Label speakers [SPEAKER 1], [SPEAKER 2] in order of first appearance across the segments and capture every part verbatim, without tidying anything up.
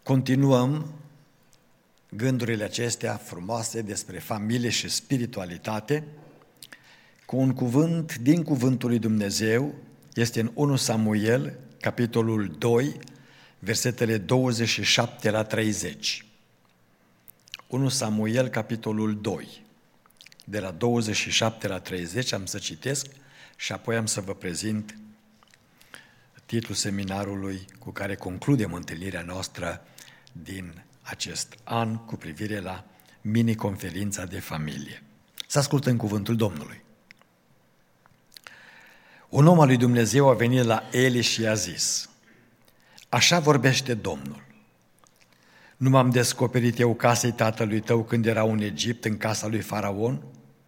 [SPEAKER 1] Continuăm gândurile acestea frumoase despre familie și spiritualitate cu un cuvânt din Cuvântul lui Dumnezeu. Este în unu Samuel, capitolul doi, versetele douăzeci și șapte la treizeci. unu Samuel, capitolul doi, de la douăzeci și șapte la treizeci, am să citesc și apoi am să vă prezint titlul seminarului cu care concludem întâlnirea noastră din acest an cu privire la mini-conferința de familie. Să ascultăm cuvântul Domnului. Un om al lui Dumnezeu a venit la Eli și i-a zis: așa vorbește Domnul. Nu m-am descoperit eu casei tatălui tău când era în Egipt, în casa lui Faraon?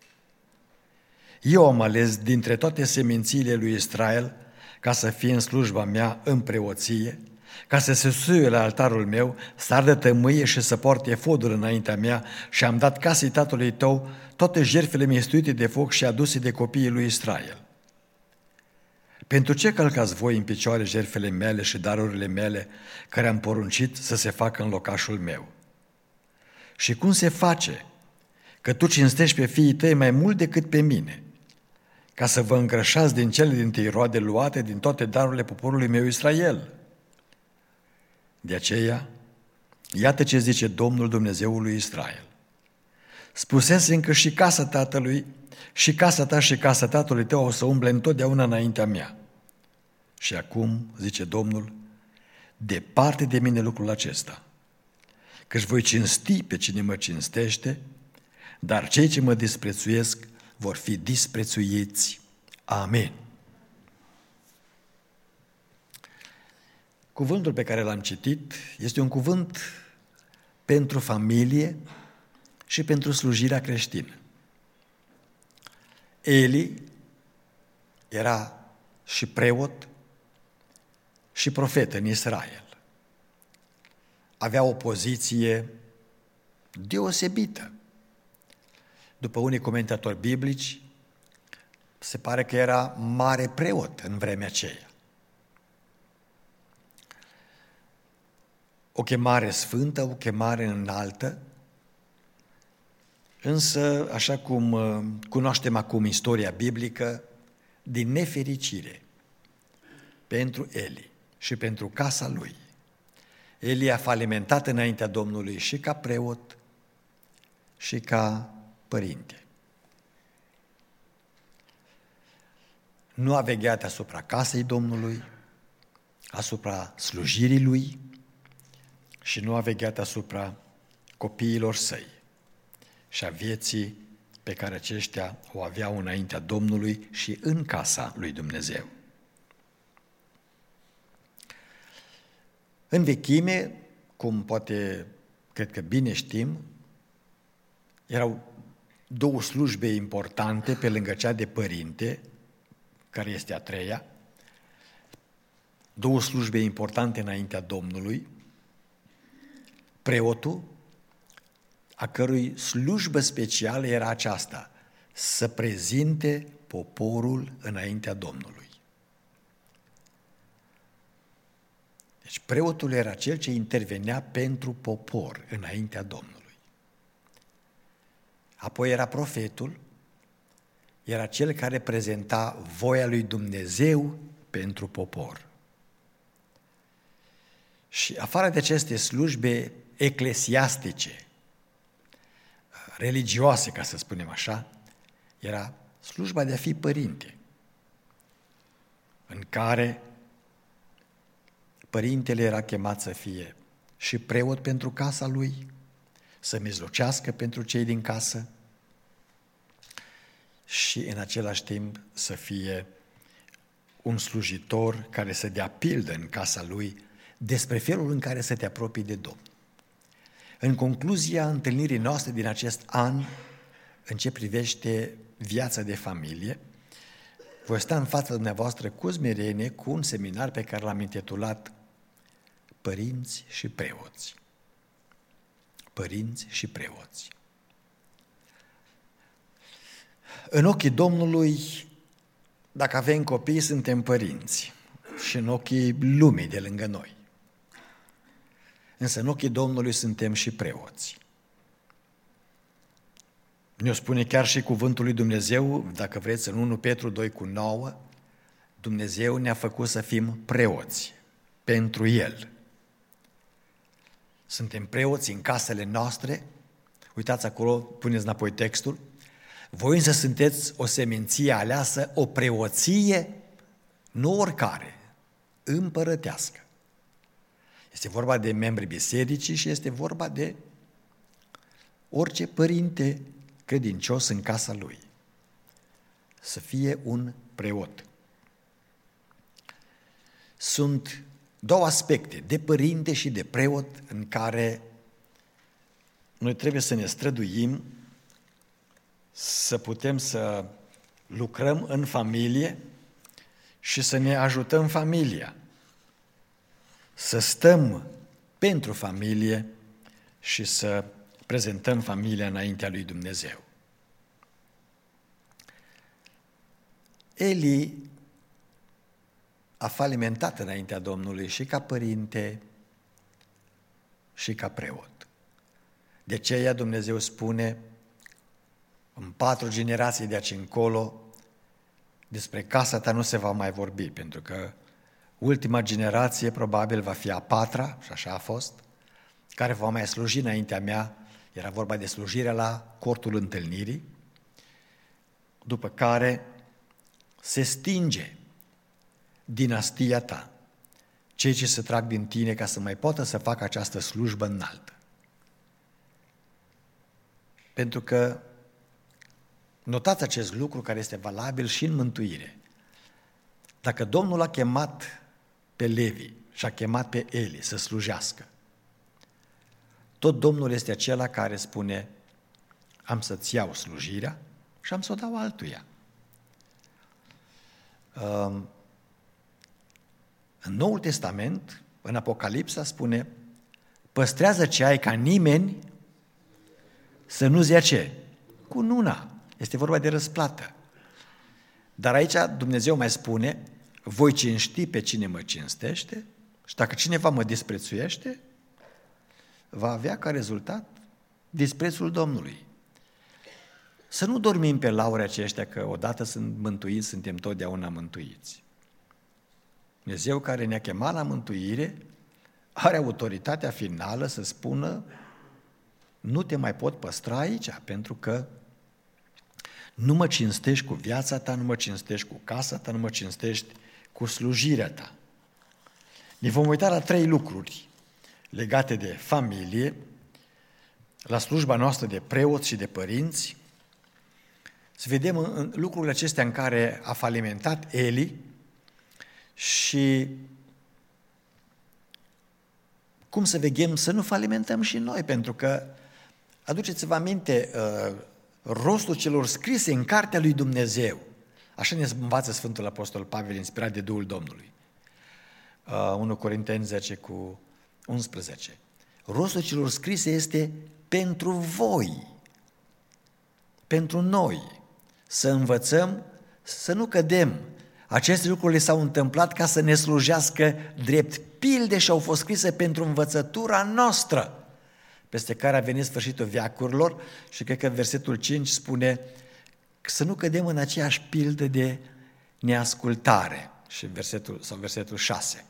[SPEAKER 1] Eu am ales dintre toate semințiile lui Israel ca să fie în slujba mea în preoție, ca să se suie la altarul meu, să ardă tămâie și să poarte efodul înaintea mea, și am dat casei tatălui tău toate jertfele mistuite de foc și aduse de copiii lui Israel. Pentru ce călcați voi în picioare jertfele mele și darurile mele, care am poruncit să se facă în locașul meu? Și cum se face că tu cinstești pe fiii tăi mai mult decât pe mine, ca să vă îngrășați din cele dintâi roade luate din toate darurile poporului meu Israel? De aceea, iată ce zice Domnul Dumnezeul lui Israel: spusese încă și casa tatălui, și casa ta și casa tatălui tău o să umble întotdeauna înaintea mea. Și acum, zice Domnul, departe de mine lucrul acesta, căci voi cinsti pe cine mă cinstește, dar cei ce mă disprețuiesc vor fi disprețuiți. Amen. Cuvântul pe care l-am citit este un cuvânt pentru familie și pentru slujirea creștină. Eli era și preot și profet în Israel. Avea o poziție deosebită. După unii comentatori biblici, se pare că era mare preot în vremea aceea. O chemare sfântă, o chemare înaltă, însă, așa cum cunoaștem acum istoria biblică, din nefericire pentru Eli și pentru casa lui, Eli a falimentat înaintea Domnului și ca preot și ca părinte. Nu a vegheat asupra casei Domnului, asupra slujirii lui, și nu a vegheat asupra copiilor săi și a vieții pe care aceștia o aveau înaintea Domnului și în casa lui Dumnezeu. În vechime, cum poate, cred că bine știm, erau două slujbe importante pe lângă cea de părinte, care este a treia, două slujbe importante înaintea Domnului: preotul, a cărui slujbă specială era aceasta, să prezinte poporul înaintea Domnului. Deci preotul era cel ce intervenea pentru popor înaintea Domnului. Apoi era profetul, era cel care prezenta voia lui Dumnezeu pentru popor. Și afară de aceste slujbe eclesiastice, religioase, ca să spunem așa, era slujba de a fi părinte, în care părintele era chemat să fie și preot pentru casa lui, să mijlocească pentru cei din casă și în același timp să fie un slujitor care să dea pildă în casa lui despre felul în care să te apropii de Domnul. În concluzia întâlnirii noastre din acest an, în ce privește viața de familie, voi sta în fața dumneavoastră cu smerenie cu un seminar pe care l-am intitulat Părinți și preoți. Părinți și preoți. În ochii Domnului, dacă avem copii, suntem părinți, și în ochii lumii de lângă noi. însă în ochii Domnului suntem și preoți. Ne-o spune chiar și cuvântul lui Dumnezeu, dacă vreți, în unu Petru doi cu nouă, Dumnezeu ne-a făcut să fim preoți pentru El. Suntem preoți în casele noastre, uitați acolo, puneți înapoi textul, voi însă sunteți o seminție aleasă, o preoție, nu oricare, împărătească. Este vorba de membrii bisericii și este vorba de orice părinte credincios în casa lui. Să fie un preot. Sunt două aspecte, de părinte și de preot, în care noi trebuie să ne străduim să putem să lucrăm în familie și să ne ajutăm familia, să stăm pentru familie și să prezentăm familia înaintea lui Dumnezeu. Eli a falimentat înaintea Domnului și ca părinte și ca preot. De aceea Dumnezeu spune în patru generații de aici încolo despre casa ta nu se va mai vorbi, pentru că ultima generație probabil va fi a patra, și așa a fost, care va mai sluji înaintea mea, era vorba de slujirea la cortul întâlnirii, după care se stinge dinastia ta, cei ce se trag din tine ca să mai poată să facă această slujbă înaltă. Pentru că notați acest lucru care este valabil și în mântuire. Dacă Domnul a chemat pe Levi și a chemat pe Eli să slujească, tot Domnul este acela care spune am să-ți iau slujirea și am să o dau altuia. În Noul Testament, în Apocalipsa, spune păstrează ce ai ca nimeni să nu-ți ia ce? Cununa. Este vorba de răsplată. Dar aici Dumnezeu mai spune voi cinsti pe cine mă cinstește și dacă cineva mă disprețuiește, va avea ca rezultat disprețul Domnului. Să nu dormim pe laure aceștia că odată sunt mântuiți, suntem totdeauna mântuiți. Dumnezeu care ne-a chemat la mântuire are autoritatea finală să spună nu te mai pot păstra aici, pentru că nu mă cinstești cu viața ta, nu mă cinstești cu casa ta, nu mă cinstești cu slujirea ta. Ne vom uita la trei lucruri legate de familie, la slujba noastră de preoți și de părinți, să vedem în lucrurile acestea în care a falimentat Eli și cum să veghem să nu falimentăm și noi, pentru că, aduceți-vă aminte, rostul celor scrise în cartea lui Dumnezeu, așa ne învață Sfântul Apostol Pavel, inspirat de Duhul Domnului. unu Corinteni zece cu unsprezece. Rostul celor scrise este pentru voi, pentru noi, să învățăm să nu cădem. Aceste lucruri s-au întâmplat ca să ne slujească drept pilde și au fost scrise pentru învățătura noastră, peste care a venit sfârșitul veacurilor și cred că versetul cinci spune să nu cădem în aceeași pildă de neascultare și versetul, sau versetul șase.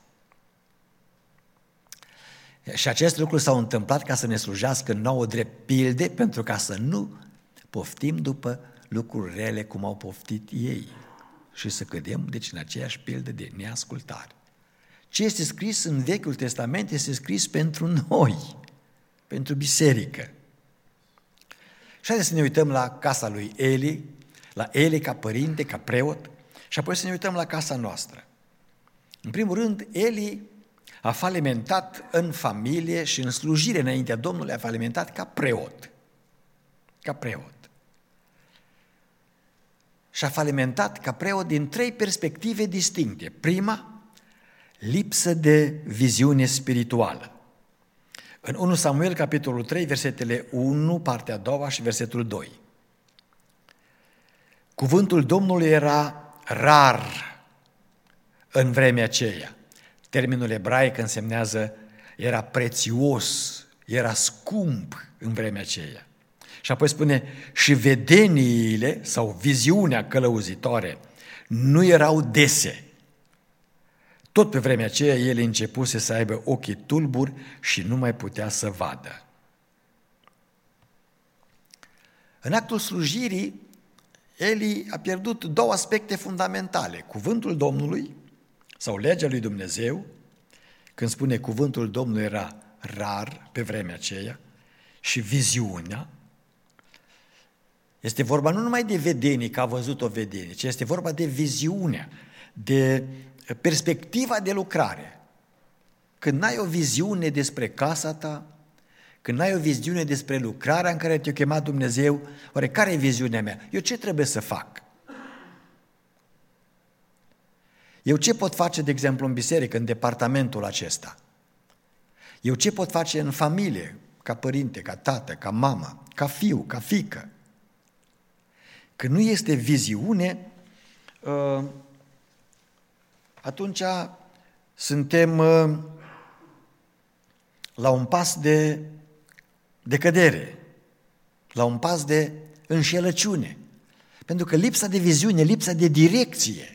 [SPEAKER 1] Și aceste lucruri s-au întâmplat ca să ne slujească nouă drept pilde, pentru ca să nu poftim după lucruri rele cum au poftit ei și să cădem deci în aceeași pildă de neascultare. Ce este scris în Vechiul Testament este scris pentru noi, pentru biserică. Și haideți să ne uităm la casa lui Eli, la Eli ca părinte, ca preot, și apoi să ne uităm la casa noastră. În primul rând, Eli a falimentat în familie și în slujire înaintea Domnului, a falimentat ca preot. Ca preot. Și a falimentat ca preot din trei perspective distincte. Prima, lipsă de viziune spirituală. În unu Samuel, capitolul trei, versetele unu, partea a doua și versetul doi. Cuvântul Domnului era rar în vremea aceea. Termenul ebraic însemnează, era prețios, era scump în vremea aceea. Și apoi spune, și vedeniile sau viziunea călăuzitoare nu erau dese. Tot pe vremea aceea el începuse să aibă ochii tulburi și nu mai putea să vadă. În actul slujirii, Eli a pierdut două aspecte fundamentale. Cuvântul Domnului sau legea lui Dumnezeu, când spune cuvântul Domnului era rar pe vremea aceea, și viziunea. Este vorba nu numai de vedenii, că a văzut o vedenie, ci este vorba de viziunea, de perspectiva de lucrare. Când n-ai o viziune despre casa ta, când n-ai o viziune despre lucrarea în care te-a chemat Dumnezeu, oare care e viziunea mea? Eu ce trebuie să fac? Eu ce pot face, de exemplu, în biserică, în departamentul acesta? Eu ce pot face în familie, ca părinte, ca tată, ca mamă, ca fiu, ca fiică? Când nu este viziune, atunci suntem la un pas de, de cădere, la un pas de înșelăciune. Pentru că lipsa de viziune, lipsa de direcție,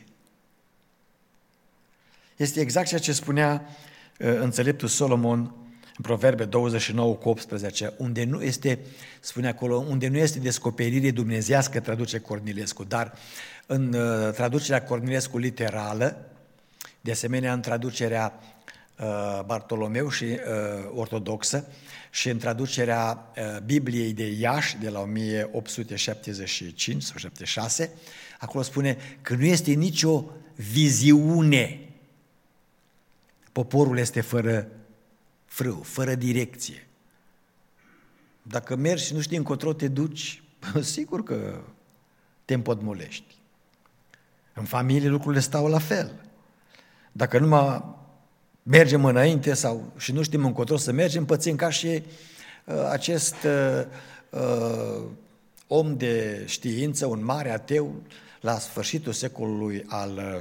[SPEAKER 1] este exact ceea ce spunea înțeleptul Solomon în Proverbe douăzeci și nouă cu optsprezece, unde nu este, spune acolo, unde nu este descoperire dumnezeiască, traduce Cornilescu, dar în uh, traducerea Cornilescu literală, de asemenea în traducerea uh, Bartolomeu și uh, ortodoxă și în traducerea uh, Bibliei de Iași de la o mie opt sute șaptezeci și cinci sau șaptezeci și șase, acolo spune că nu este nicio viziune. Poporul este fără frâu, fără direcție. Dacă mergi și nu știi încotro te duci, sigur că te împotmolești. În familie lucrurile stau la fel. Dacă numai mergem înainte sau și nu știm încotro să mergem, pățim ca și uh, acest uh, uh, om de știință, un mare ateu, la sfârșitul secolului al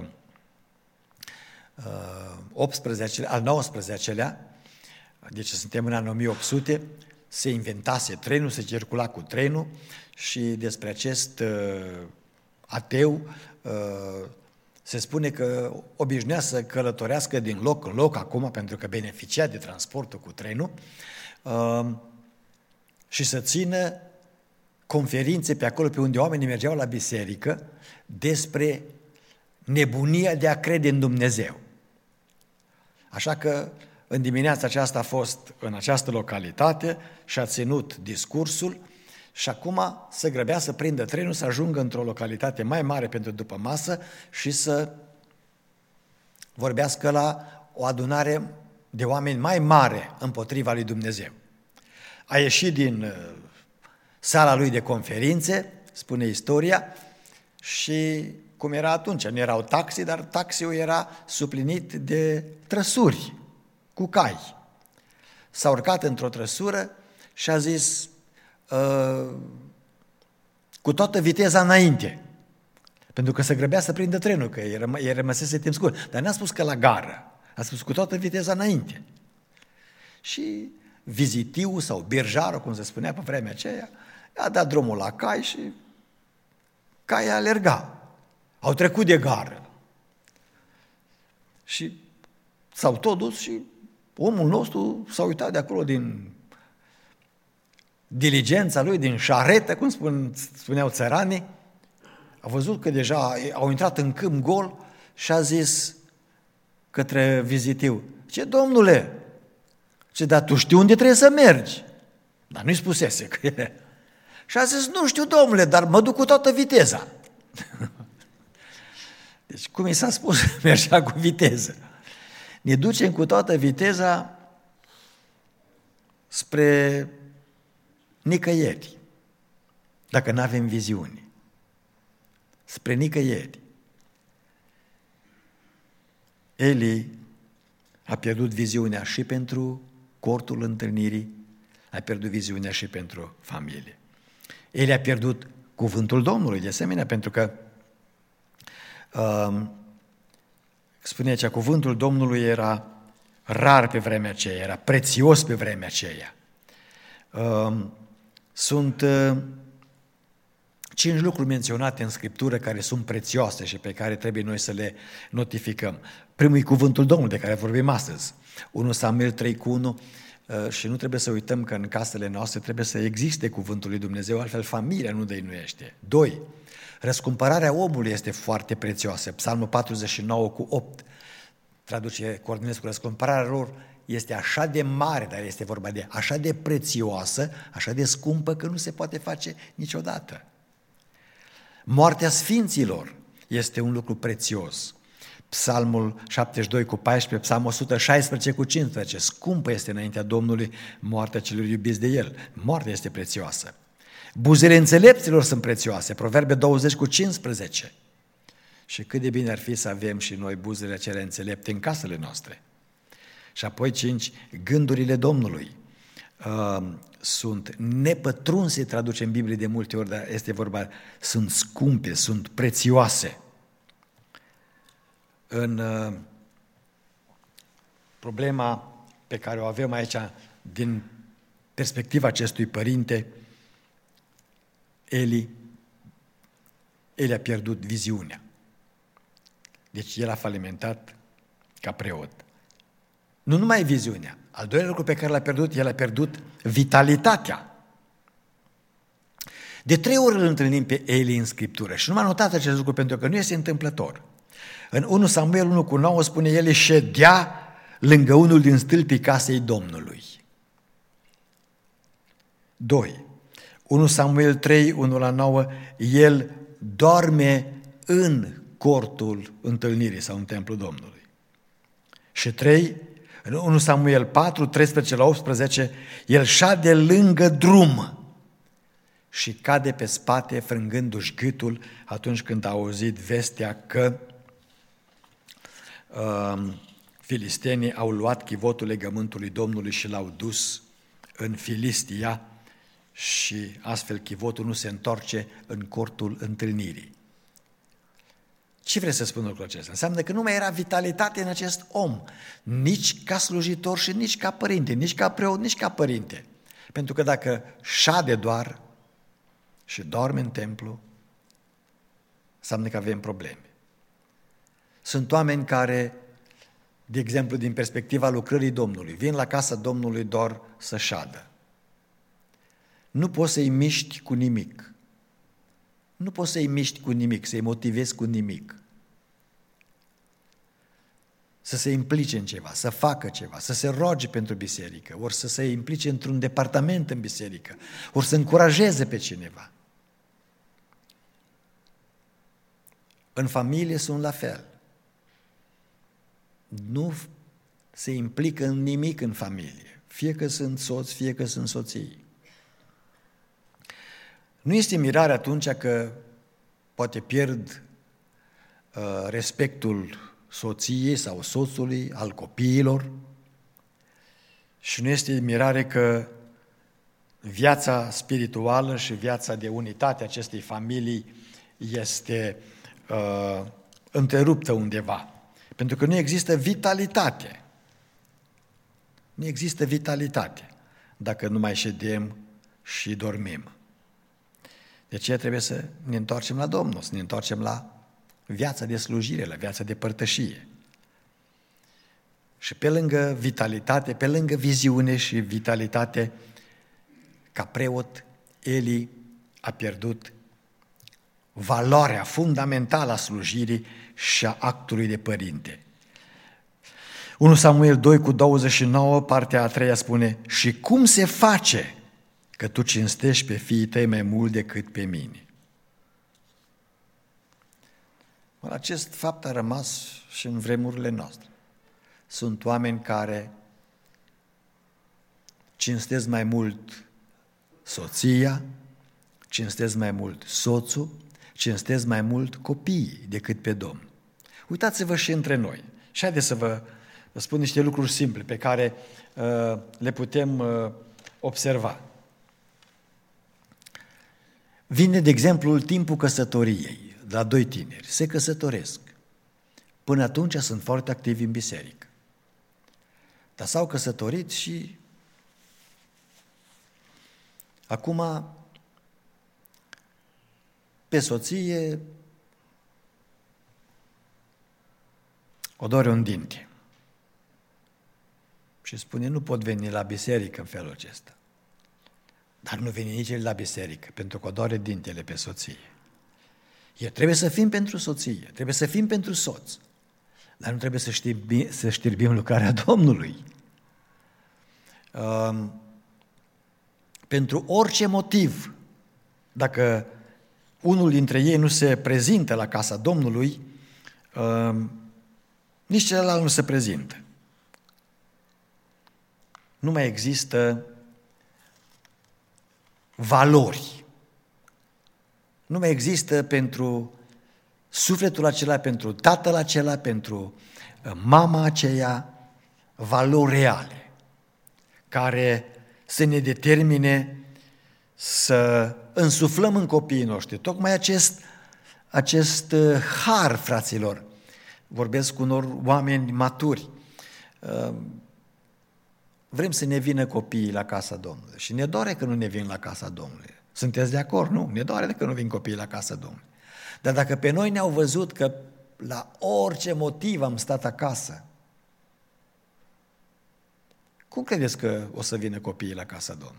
[SPEAKER 1] uh, optsprezecelea, al nouăsprezecelea, deci suntem în anul o mie opt sute, se inventase trenul, se circula cu trenul și despre acest uh, ateu uh, se spune că obișnuia să călătorească din loc în loc acum, pentru că beneficia de transportul cu trenul, uh, și să țină conferințe pe acolo, pe unde oamenii mergeau la biserică, despre nebunia de a crede în Dumnezeu. Așa că în dimineața aceasta a fost în această localitate și a ținut discursul și acum se grăbea să prindă trenul, să ajungă într-o localitate mai mare pentru după masă și să vorbească la o adunare de oameni mai mare împotriva lui Dumnezeu. A ieșit din sala lui de conferințe, spune istoria, și cum era atunci, nu erau taxi, dar taxiul era suplinit de trăsuri cu cai. S-a urcat într-o trăsură și a zis uh, cu toată viteza înainte, pentru că se grăbea să prindă trenul, că el rămăsese timp scurt, dar n-a spus că la gară, a spus cu toată viteza înainte. Și vizitiu sau birjarul, cum se spunea pe vremea aceea, a dat drumul la cai și caii alerga. Au trecut de gară. Și s-au tot dus și omul nostru s-a uitat de acolo din diligența lui, din șaretă, cum spun, spuneau țăranii, a văzut că deja au intrat în câmp gol și a zis către vizitiu, ce domnule, ce, dar tu știi unde trebuie să mergi? Dar nu-i spusese că e. Și a zis, nu știu domnule, dar mă duc cu toată viteza. Deci cum i s-a spus, mergea cu viteză. Ne ducem cu toată viteza spre nicăieri, dacă nu avem viziune. Spre nicăieri. Eli a pierdut viziunea și pentru cortul întâlnirii, a pierdut viziunea și pentru familie. Eli a pierdut cuvântul Domnului, de asemenea, pentru că uh, spune aici, cuvântul Domnului era rar pe vremea aceea, era prețios pe vremea aceea. Sunt cinci lucruri menționate în Scriptură care sunt prețioase și pe care trebuie noi să le notificăm. Primul e cuvântul Domnului de care vorbim astăzi. unu Samuel trei cu unu, și nu trebuie să uităm că în casele noastre trebuie să existe cuvântul lui Dumnezeu, altfel familia nu dăinuiește. Doi, răscumpărarea omului este foarte prețioasă. Psalmul patruzeci și nouă cu opt traduce Cornilescu, răscumpărarea lor este așa de mare, dar este vorba de așa de prețioasă, așa de scumpă, că nu se poate face niciodată. Moartea sfinților este un lucru prețios. Psalmul șaptezeci și doi cu paisprezece, Psalmul o sută șaisprezece cu cincisprezece, scumpă este înaintea Domnului moartea celor iubiți de El. Moartea este prețioasă. Buzele înțelepților sunt prețioase, Proverbe douăzeci cu cincisprezece. Și cât de bine ar fi să avem și noi buzele acelea înțelepte în casele noastre. Și apoi cinci, gândurile Domnului uh, sunt nepătrunse, traduce în Biblie de multe ori, dar este vorba, sunt scumpe, sunt prețioase. În uh, problema pe care o avem aici din perspectiva acestui părinte, Eli, Eli a pierdut viziunea. Deci el a falimentat ca preot. Nu numai viziunea. Al doilea lucru pe care l-a pierdut, el a pierdut vitalitatea. De trei ori îl întâlnim pe Eli în Scriptură și nu m-a notat acest lucru pentru că nu este întâmplător. În unu Samuel unu cu nouă spune, el ședea lângă unul din stâlpii casei Domnului. Doi. unu Samuel trei, unu la nouă, el doarme în cortul întâlnirii sau în templul Domnului. Și trei, în unu Samuel patru, treisprezece la optsprezece, el șade lângă drum și cade pe spate frângându-și gâtul atunci când a auzit vestea că uh, filistenii au luat chivotul legământului Domnului și l-au dus în Filistia și astfel chivotul nu se întoarce în cortul întâlnirii. Ce vreți să spun lucrul acesta? Înseamnă că nu mai era vitalitate în acest om, nici ca slujitor și nici ca părinte, nici ca preot, nici ca părinte. Pentru că dacă șade doar și dorme în templu, înseamnă că avem probleme. Sunt oameni care, de exemplu, din perspectiva lucrării Domnului, vin la casa Domnului doar să șadă. Nu poți să-i miști cu nimic. Nu poți să-i miști cu nimic, să-i motivezi cu nimic. Să se implice în ceva, să facă ceva, să se roage pentru biserică, ori să se implice într-un departament în biserică, ori să încurajeze pe cineva. În familie sunt la fel. Nu se implică în nimic în familie, fie că sunt soți, fie că sunt soții. Nu este mirare atunci că poate pierd uh, respectul soției sau soțului, al copiilor, și nu este mirare că viața spirituală și viața de unitate a acestei familii este uh, întreruptă undeva. Pentru că nu există vitalitate. Nu există vitalitate dacă nu mai ședem și dormim. De aceea trebuie să ne întoarcem la Domnul, să ne întoarcem la viața de slujire, la viața de părtășie. Și pe lângă vitalitate, pe lângă viziune și vitalitate, ca preot, Eli a pierdut valoarea fundamentală a slujirii și a actului de părinte. unu Samuel doi cu douăzeci și nouă, partea a treia spune, și cum se face că tu cinstești pe fiii tăi mai mult decât pe mine? Acest fapt a rămas și în vremurile noastre. Sunt oameni care cinstesc mai mult soția, cinstesc mai mult soțul, cinstesc mai mult copiii decât pe Domnul. Uitați-vă și între noi. Și haideți să vă, vă spun niște lucruri simple pe care uh, le putem uh, observa. Vine, de exemplu, timpul căsătoriei, la doi tineri, se căsătoresc. Până atunci sunt foarte activi în biserică. Dar s-au căsătorit și acum pe soție o doare un dinte. Și spune, nu pot veni la biserică în felul acesta. Dar nu vine nici el la biserică, pentru că o doare dintele pe soție. Eu trebuie să fim pentru soție, trebuie să fim pentru soț, dar nu trebuie să știrbim, să știrbim lucrarea Domnului. Um, pentru orice motiv, dacă unul dintre ei nu se prezintă la casa Domnului, um, nici celălalt nu se prezintă. Nu mai există valori. Nu mai există pentru sufletul acela, pentru tatăl acela, pentru mama aceea, valori reale, care să ne determine să însuflăm în copiii noștri. Tocmai acest, acest har, fraților, vorbesc cu unor oameni maturi, vrem să ne vină copiii la casa Domnului și ne doare că nu ne vin la casa Domnului. Sunteți de acord? Nu, ne doare că nu vin copiii la casa Domnului. Dar dacă pe noi ne-au văzut că la orice motiv am stat acasă, cum credeți că o să vină copiii la casa Domnului?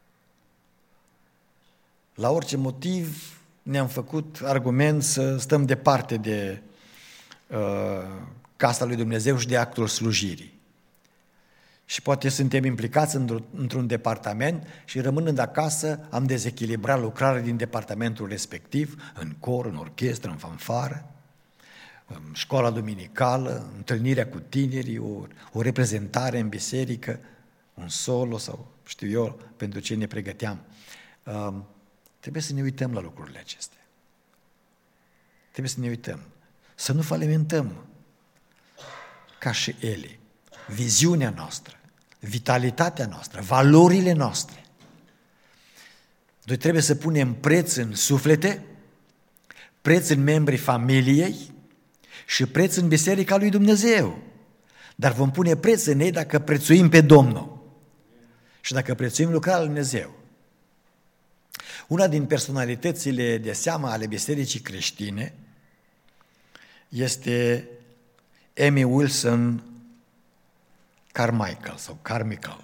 [SPEAKER 1] La orice motiv ne-am făcut argument să stăm departe de uh, casa lui Dumnezeu și de actul slujirii. Și poate suntem implicați într-un departament și rămânând acasă am dezechilibrat lucrarea din departamentul respectiv, în cor, în orchestră, în fanfară, în școala duminicală, întâlnirea cu tinerii, o, o reprezentare în biserică, un solo sau știu eu pentru ce ne pregăteam. Uh, trebuie să ne uităm la lucrurile acestea. Trebuie să ne uităm. Să nu falimentăm ca și ele. Viziunea noastră, vitalitatea noastră, valorile noastre. Noi trebuie să punem preț în suflete, preț în membrii familiei și preț în Biserica lui Dumnezeu. Dar vom pune preț în ei dacă prețuim pe Domnul și dacă prețuim lucrarea lui Dumnezeu. Una din personalitățile de seamă ale Bisericii creștine este Amy Wilson Carmichael sau Carmichael.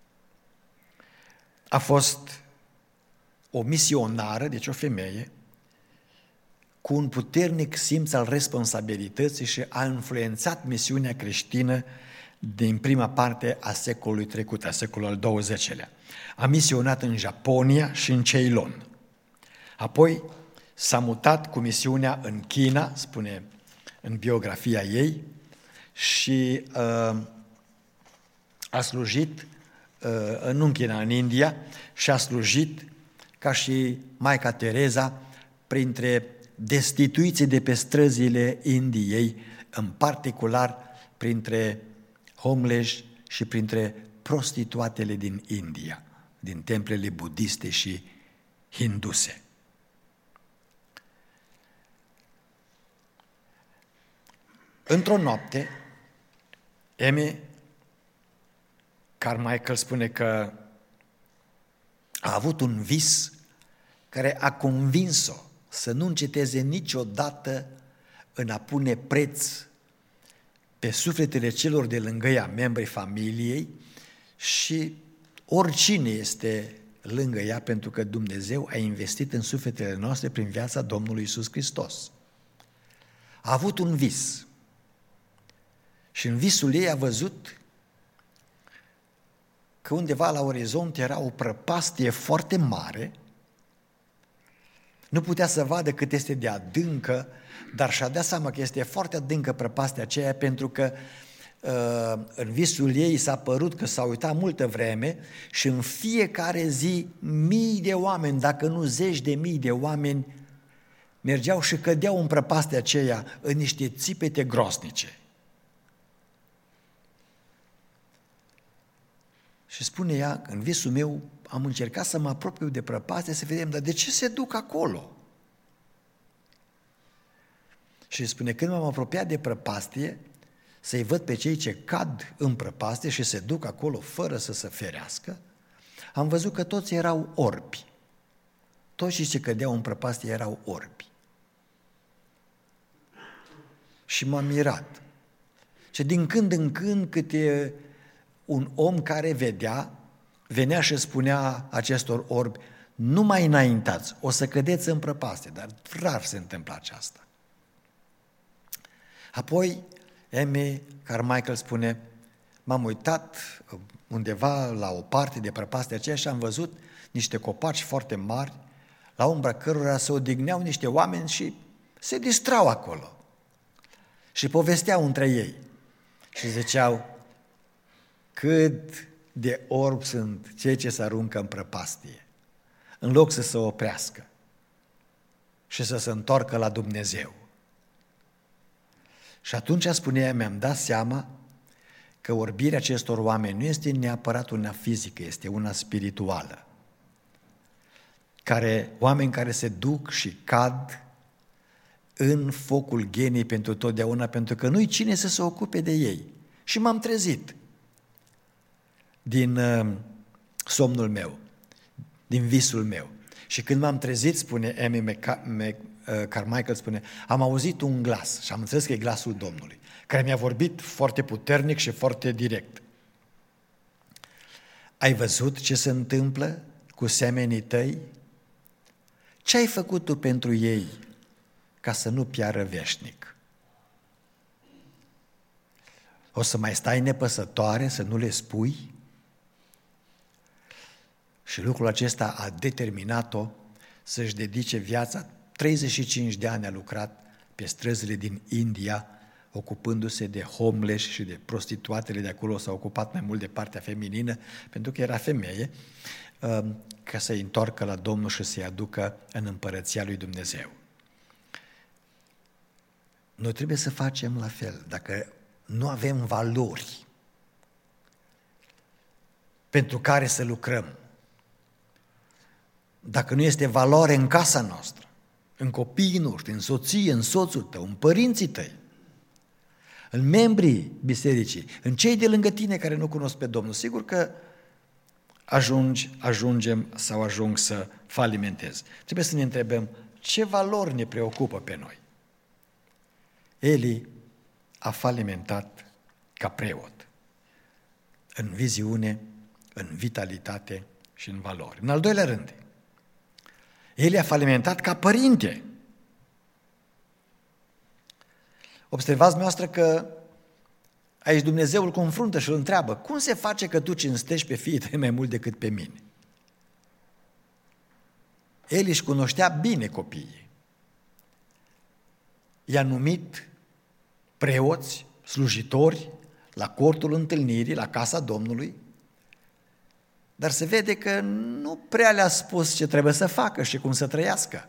[SPEAKER 1] A fost o misionară, deci o femeie, cu un puternic simț al responsabilității și a influențat misiunea creștină din prima parte a secolului trecut, a secolului al douăzecelea. A misionat în Japonia și în Ceylon. Apoi s-a mutat cu misiunea în China, spune în biografia ei, și uh, a slujit uh, în în China, în India, și a slujit ca și Maica Tereza printre destituiții de pe străzile Indiei, în particular printre homeless și printre prostituatele din India, din templele budiste și hinduse. Într-o noapte, Amy Carmichael spune că a avut un vis care a convins-o să nu înceteze niciodată în a pune preț pe sufletele celor de lângă ea, membrii familiei, și oricine este lângă ea, pentru că Dumnezeu a investit în sufletele noastre prin viața Domnului Iisus Hristos. A avut un vis și în visul ei a văzut că undeva la orizont era o prăpastie foarte mare. Nu putea să vadă cât este de adâncă, dar și-a dat seama că este foarte adâncă prăpastia aceea, pentru că uh, în visul ei s-a părut că s-a uitat multă vreme și în fiecare zi mii de oameni, dacă nu zeci de mii de oameni, mergeau și cădeau în prăpastia aceea în niște țipete groasnice. Și spune ea, în visul meu am încercat să mă apropiu de prăpastie, să vedem, dar de ce se duc acolo? Și spune, când m-am apropiat de prăpastie, să-i văd pe cei ce cad în prăpastie și se duc acolo fără să se ferească, am văzut că toți erau orbi. Toți cei ce cădeau în prăpastie erau orbi. Și m-am mirat. Și din când în când câte un om care vedea, venea și spunea acestor orbi, nu mai înaintați, o să cădeți în prăpastie, dar rar se întâmplă aceasta. Apoi, Amy Carmichael spune, m-am uitat undeva la o parte de prăpastie aceea și am văzut niște copaci foarte mari, la umbra cărora se odihneau niște oameni și se distrau acolo. Și povesteau între ei și ziceau, cât de orbi sunt cei ce se aruncă în prăpastie, în loc să se oprească și să se întoarcă la Dumnezeu. Și atunci, spunea, mi-am dat seama că orbirea acestor oameni nu este neapărat una fizică, este una spirituală. Care, oameni care se duc și cad în focul ghenii pentru totdeauna, pentru că nu-i cine să se ocupe de ei. Și m-am trezit din uh, somnul meu, din visul meu. Și când m-am trezit, spune Amy Carmichael, spune, am auzit un glas și am înțeles că e glasul Domnului, care mi-a vorbit foarte puternic și foarte direct. Ai văzut ce se întâmplă cu semenii tăi? Ce ai făcut tu pentru ei ca să nu piară veșnic? O să mai stai nepăsătoare să nu le spui? Și lucrul acesta a determinat-o să-și dedice viața. treizeci și cinci de ani a lucrat pe străzile din India, ocupându-se de homeless și de prostituatele de acolo. S-a ocupat mai mult de partea feminină, pentru că era femeie, ca să-i întoarcă la Domnul și să-i aducă în împărăția lui Dumnezeu. Noi trebuie să facem la fel. Dacă nu avem valori pentru care să lucrăm, dacă nu este valoare în casa noastră, în copiii noștri, în soție, în soțul tău, în părinții tăi, în membrii bisericii, în cei de lângă tine care nu cunosc pe Domnul, sigur că ajungi, ajungem sau ajung să falimentez. Trebuie să ne întrebăm ce valori ne preocupă pe noi. Eli a falimentat ca preot, în viziune, în vitalitate și în valori. În al doilea rând, Eli a falimentat ca părinte. Observați dumneavoastră că aici Dumnezeu îl confruntă și îl întreabă, cum se face că tu cinstești pe fiii tăi mai mult decât pe mine? Eli își cunoștea bine copiii. I-a numit preoți, slujitori, la cortul întâlnirii, la casa Domnului, dar se vede că nu prea le-a spus ce trebuie să facă și cum să trăiască.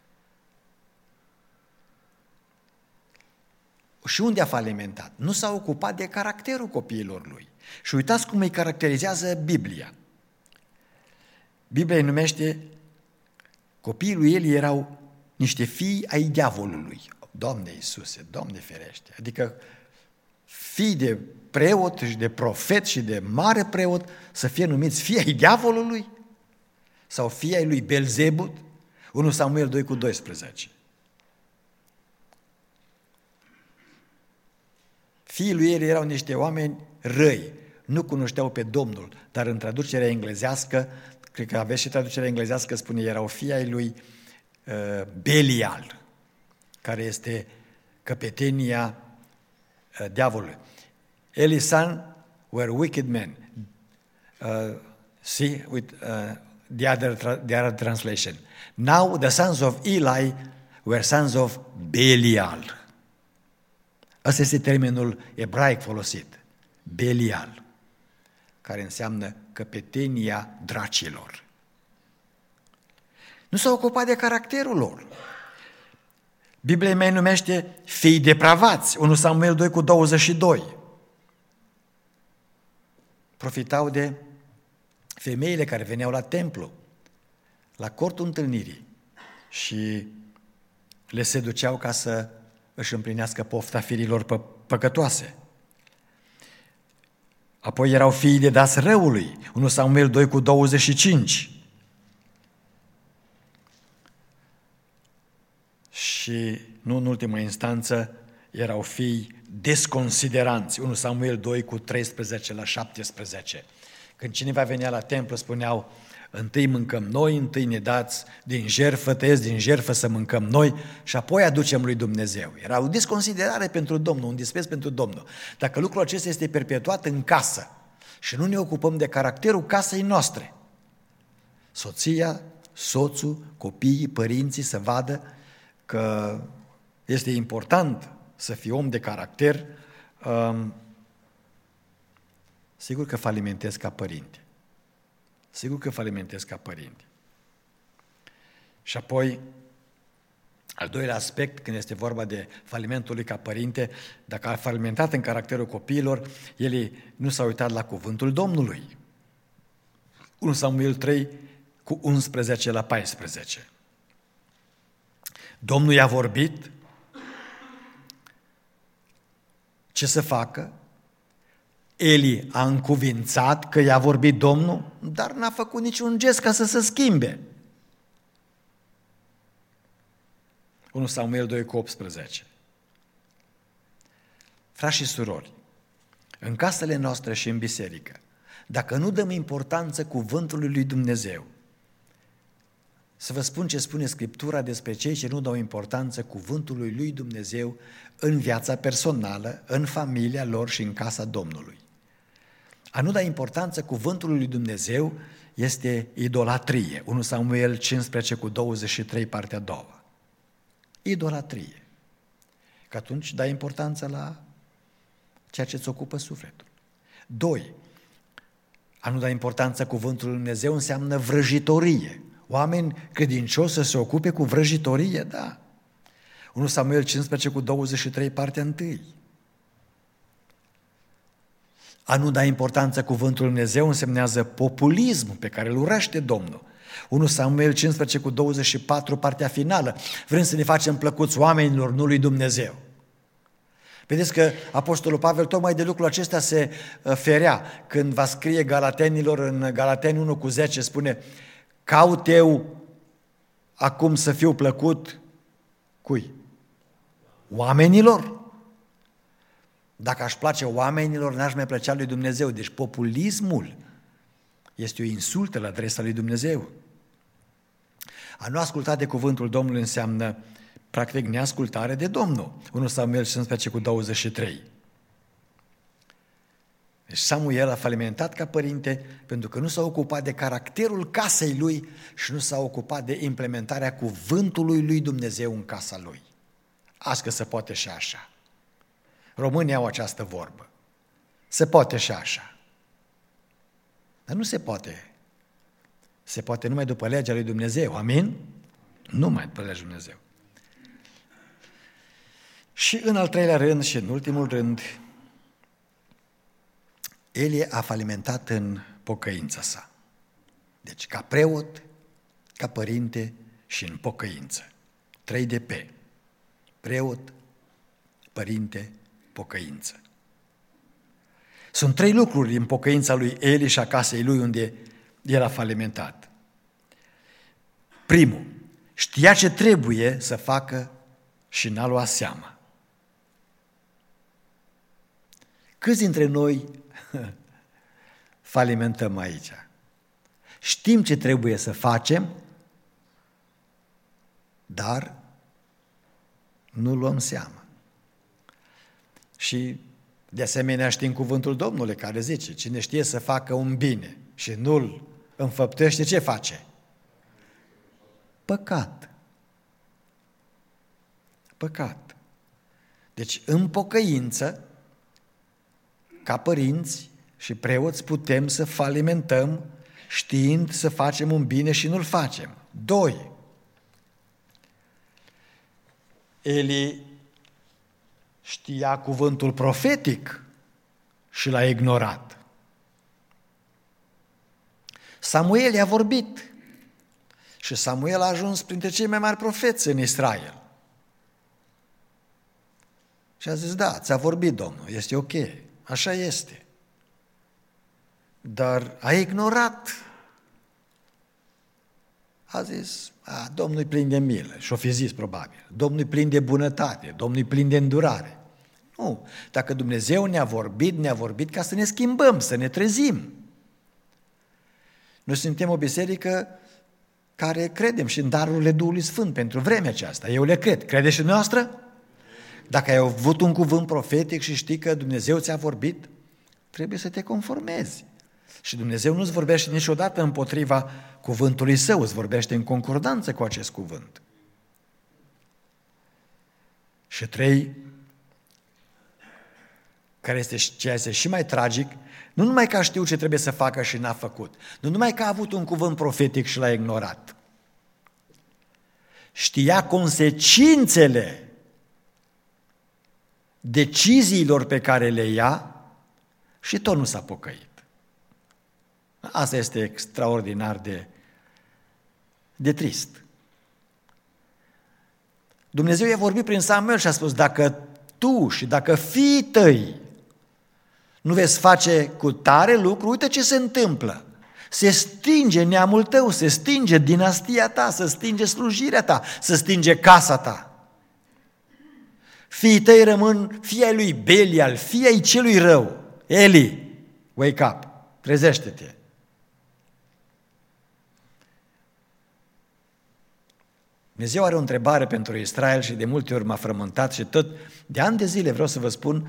[SPEAKER 1] Și unde a falimentat? Nu s-a ocupat de caracterul copiilor lui. Și uitați cum îi caracterizează Biblia. Biblia îi numește, copiii lui Eli erau niște fii ai diavolului. Doamne Iisuse, Doamne ferește! Adică fii de preot și de profet și de mare preot să fie numiți fii ai diavolului? Sau fii ai lui Belzebut? unu Samuel doi cu doisprezece. Fiii lui Eli erau niște oameni răi, nu cunoșteau pe Domnul, dar în traducerea englezească, cred că aveți și traducerea englezească, spune, erau fii ai lui uh, Belial, care este căpetenia uh, diavolului. Eli's son were wicked men. Uh, see, with uh, the, other tra- the other translation. Now the sons of Eli were sons of Belial. Ăsta este termenul ebraic folosit, Belial, care înseamnă căpetenia dracilor. Nu s-a ocupat de caracterul lor. Biblia mai numește fii depravați, unu Samuel doi cu douăzeci și doi. Profitau de femeile care veneau la templu, la cortul întâlnirii și le seduceau ca să își împlinească pofta firilor pă- păcătoase. Apoi erau fiii de dați răului, unu Samuel doi cu douăzeci și cinci. Și nu în ultima instanță erau fii desconsideranți, unu Samuel doi cu treisprezece la șaptesprezece. Când cineva venea la templu spuneau: întâi mâncăm noi, întâi ne dați din jertfă, tăieți din jertfă să mâncăm noi și apoi aducem lui Dumnezeu. Era o disconsiderare pentru Domnul, un dispreț pentru Domnul. Dacă lucrul acesta este perpetuat în casă și nu ne ocupăm de caracterul casei noastre, soția, soțul, copiii, părinții să vadă că este important să fii om de caracter, um, sigur că falimentezi ca părinte. Sigur că falimentezi ca părinte. Și apoi, al doilea aspect, când este vorba de falimentul lui ca părinte, dacă a falimentat în caracterul copiilor, el nu s-a uitat la cuvântul Domnului. unu Samuel trei cu unsprezece la paisprezece. Domnul i-a vorbit ce să facă, Eli a încuvințat că i-a vorbit Domnul, dar n-a făcut niciun gest ca să se schimbe. unu Samuel doi cu optsprezece. Frați și surori, în casele noastre și în biserică, dacă nu dăm importanță cuvântului lui Dumnezeu, să vă spun ce spune Scriptura despre cei ce nu dau importanță cuvântului lui Dumnezeu în viața personală, în familia lor și în casa Domnului. A nu da importanță cuvântului lui Dumnezeu este idolatrie. unu Samuel cincisprezece cu douăzeci și trei, partea a doua. Idolatrie. Că atunci dai importanță la ceea ce îți ocupă sufletul. Doi. A nu da importanță cuvântului lui Dumnezeu înseamnă vrăjitorie. Oameni credincioși să se ocupe cu vrăjitorie, da. unu Samuel cincisprezece cu douăzeci și trei, partea întâi. A nu da importanță cuvântului Dumnezeu însemnează populism pe care îl urăște Domnul. unu Samuel cincisprezece cu douăzeci și patru, partea finală. Vrem să ne facem plăcuți oamenilor, nu lui Dumnezeu. Vedeți că Apostolul Pavel tocmai de lucrul acesta se ferea. Când va scrie Galatenilor în Galateni unu cu zece, spune: caut eu acum să fiu plăcut cui? Oamenilor? Dacă aș place oamenilor, n-aș mai plăcea lui Dumnezeu. Deci populismul este o insultă la adresa lui Dumnezeu. A nu asculta de cuvântul Domnului înseamnă practic neascultare de Domnul. unu Samuel cincisprezece cu douăzeci și trei. Deci Samuel a falimentat ca părinte pentru că nu s-a ocupat de caracterul casei lui și nu s-a ocupat de implementarea cuvântului lui Dumnezeu în casa lui. Azi că se poate și așa. Românii au această vorbă. Se poate și așa. Dar nu se poate. Se poate numai după legea lui Dumnezeu. Amin? Numai după legea lui Dumnezeu. Și în al treilea rând și în ultimul rând, Eli a falimentat în pocăința sa. Deci ca preot, ca părinte și în pocăință. Trei de P. Preot, părinte, pocăință. Sunt trei lucruri în pocăința lui Eli și a casei lui unde el a falimentat. Primul, știa ce trebuie să facă și n-a luat seama. Câți dintre noi falimentăm aici? Știm ce trebuie să facem, dar nu luăm seama. Și de asemenea știm cuvântul Domnului care zice: cine știe să facă un bine și nu-l înfăptuiește, ce face? Păcat. Păcat. Deci în pocăință, ca părinți și preoți, putem să falimentăm știind să facem un bine și nu-l facem. Doi. Eli știa cuvântul profetic și l-a ignorat. Samuel i-a vorbit și Samuel a ajuns printre cei mai mari profeți în Israel. Și a zis: da, ți-a vorbit Domnul, este ok, așa este. dar a ignorat. A zis, a, Domnul e plin de milă, și-o fi zis probabil, Domnul e plin de bunătate, Domnul e plin de îndurare. Nu, dacă Dumnezeu ne-a vorbit, ne-a vorbit ca să ne schimbăm, să ne trezim. Noi suntem o biserică care credem și în darurile Duhului Sfânt pentru vremea aceasta. Eu le cred. Credeți și noastră? Dacă ai avut un cuvânt profetic și știi că Dumnezeu ți-a vorbit, trebuie să te conformezi. Și Dumnezeu nu-ți vorbește niciodată împotriva cuvântului Său, îți vorbește în concordanță cu acest cuvânt. Și trei, care este ceea ce este și mai tragic, nu numai că a știut ce trebuie să facă și n-a făcut, nu numai că a avut un cuvânt profetic și l-a ignorat, știa consecințele deciziilor pe care le ia și tot nu s-a pocăit. Asta este extraordinar de, de trist. Dumnezeu i-a vorbit prin Samuel și a spus, dacă tu și dacă fiii tăi nu veți face cu tare lucru, uite ce se întâmplă. Se stinge neamul tău, se stinge dinastia ta, se stinge slujirea ta, se stinge casa ta. Fiii tăi rămân fii ai lui Belial, fii ai celui rău. Eli, wake up, trezește-te. Dumnezeu are o întrebare pentru Israel și de multe ori m-a frământat și tot de ani de zile, vreau să vă spun,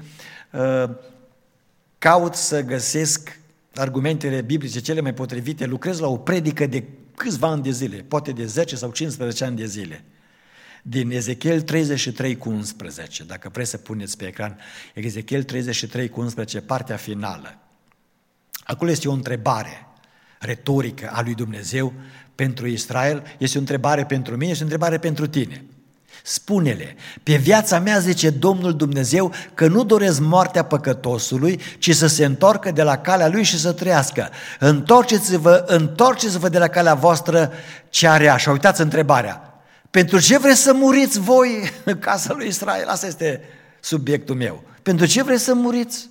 [SPEAKER 1] caut să găsesc argumentele biblice cele mai potrivite, lucrez la o predică de câțiva ani de zile, poate de zece sau cincisprezece ani de zile, din Ezechiel treizeci și trei cu unsprezece, dacă vreți să puneți pe ecran, Ezechiel treizeci și trei cu unsprezece, partea finală. Acolo este o întrebare retorică a lui Dumnezeu pentru Israel, este o întrebare pentru mine, este o întrebare pentru tine. Spune-le, pe viața mea, zice Domnul Dumnezeu, că nu doresc moartea păcătosului, ci să se întoarcă de la calea lui și să trăiască. Întorceți-vă, întorceți-vă de la calea voastră cea rea. Și uitați întrebarea, pentru ce vreți să muriți voi în casa lui Israel? Asta este subiectul meu. Pentru ce vreți să muriți?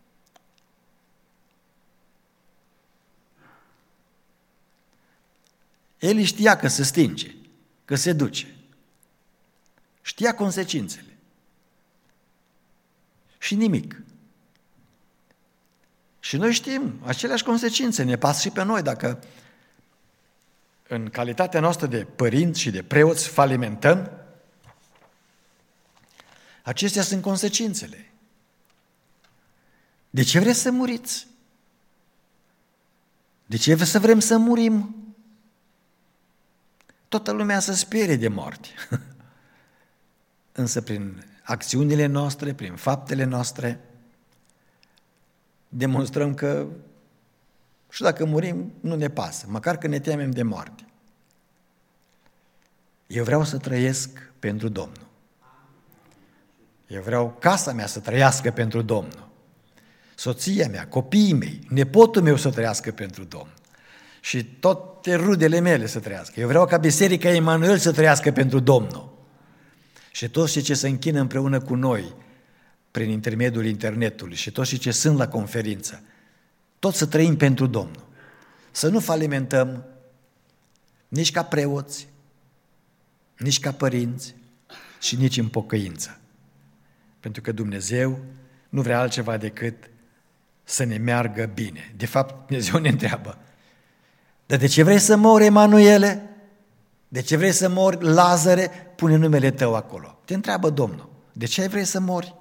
[SPEAKER 1] El știa că se stinge, că se duce. Știa consecințele. Și nimic. Și noi știm aceleași consecințe, ne pasă și pe noi dacă în calitatea noastră de părinți și de preoți falimentăm, acestea sunt consecințele. De ce vreți să muriți? De ce vreți să vrem să murim? Toată lumea se sperie de moarte. Însă prin acțiunile noastre, prin faptele noastre, demonstrăm că și dacă murim, nu ne pasă, măcar că ne temem de moarte. Eu vreau să trăiesc pentru Domnul. Eu vreau casa mea să trăiască pentru Domnul. Soția mea, copiii mei, nepotul meu să trăiască pentru Domnul. Și toate rudele mele să trăiască. Eu vreau ca Biserica Emanuel să trăiască pentru Domnul. Și toți cei ce se închină împreună cu noi, prin intermediul internetului, și toți cei ce sunt la conferință, toți să trăim pentru Domnul. Să nu falimentăm nici ca preoți, nici ca părinți și nici în pocăință. Pentru că Dumnezeu nu vrea altceva decât să ne meargă bine. De fapt, Dumnezeu ne întreabă, dar de ce vrei să mori, Emanuele? De ce vrei să mori, Lazare? Pune numele tău acolo. Te întreabă Domnul, de ce vrei să mori?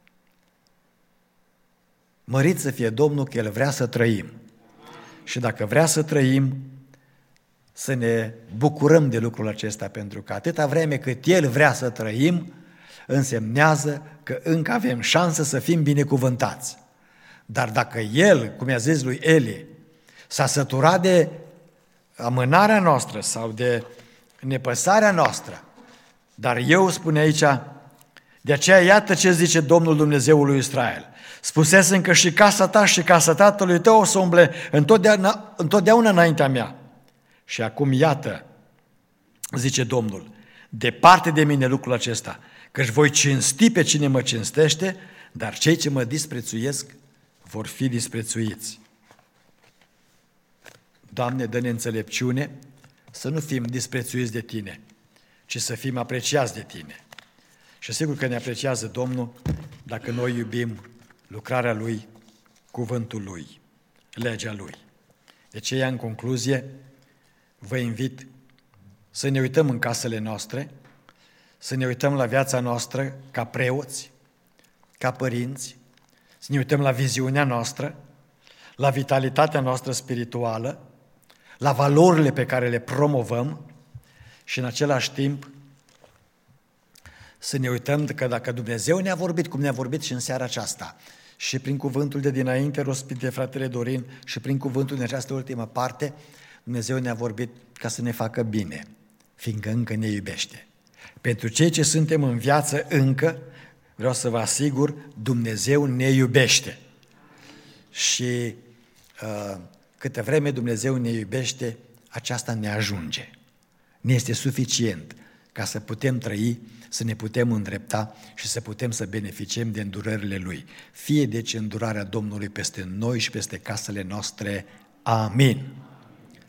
[SPEAKER 1] Mărit să fie Domnul că El vrea să trăim. Și dacă vrea să trăim, să ne bucurăm de lucrul acesta, pentru că atâta vreme cât El vrea să trăim, însemnează că încă avem șansă să fim binecuvântați. Dar dacă El, cum i-a zis lui Eli, s-a săturat de amânarea noastră sau de nepăsarea noastră, dar eu, spune aici, de aceea iată ce zice Domnul Dumnezeul lui Israel. Spusesem că și casa ta și casa tatălui tău o să umble întotdeauna, întotdeauna înaintea mea. Și acum iată, zice Domnul, departe de mine lucrul acesta, că-și voi cinsti pe cine mă cinstește, dar cei ce mă disprețuiesc vor fi disprețuiți. Doamne, dă-ne înțelepciune să nu fim disprețuiți de Tine, ci să fim apreciați de Tine. Și sigur că ne apreciază Domnul dacă noi iubim lucrarea Lui, cuvântul Lui, legea Lui. De aceea, în concluzie, vă invit să ne uităm în casele noastre, să ne uităm la viața noastră ca preoți, ca părinți, să ne uităm la viziunea noastră, la vitalitatea noastră spirituală, la valorile pe care le promovăm și în același timp să ne uităm că dacă Dumnezeu ne-a vorbit cum ne-a vorbit și în seara aceasta, și prin cuvântul de dinainte rostit de fratele Dorin și prin cuvântul în această ultimă parte, Dumnezeu ne-a vorbit ca să ne facă bine, fiindcă încă ne iubește. Pentru cei ce suntem în viață încă, vreau să vă asigur, Dumnezeu ne iubește. Și uh, câtă vreme Dumnezeu ne iubește, aceasta ne ajunge. Ne este suficient ca să putem trăi, să ne putem îndrepta și să putem să beneficiem de îndurările Lui. Fie deci îndurarea Domnului peste noi și peste casele noastre. Amin.